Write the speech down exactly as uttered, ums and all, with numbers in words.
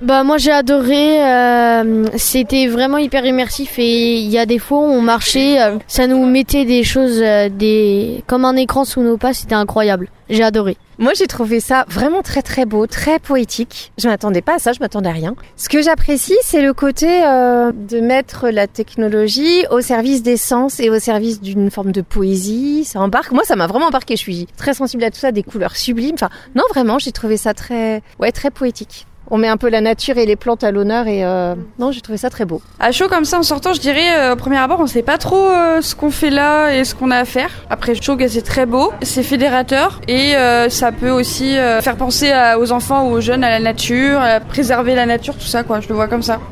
Bah moi j'ai adoré, euh, c'était vraiment hyper immersif et il y a des fois où on marchait, euh, ça nous mettait des choses, euh, des comme un écran sous nos pas, c'était incroyable. J'ai adoré. Moi, j'ai trouvé ça vraiment très très beau, très poétique. Je m'attendais pas à ça, je m'attendais à rien. Ce que j'apprécie, c'est le côté euh, de mettre la technologie au service des sens et au service d'une forme de poésie. Ça embarque. Moi, ça m'a vraiment embarqué. Je suis très sensible à tout ça, des couleurs sublimes. Enfin, non, vraiment, j'ai trouvé ça très, ouais, très poétique. On met un peu la nature et les plantes à l'honneur et euh, non, j'ai trouvé ça très beau. À chaud comme ça, en sortant, je dirais, euh, au premier abord, on sait pas trop euh, ce qu'on fait là et ce qu'on a à faire. Après, je trouve que c'est très beau, c'est fédérateur et euh, ça peut aussi euh, faire penser à, aux enfants ou aux jeunes à la nature, à préserver la nature, tout ça, quoi. Je le vois comme ça.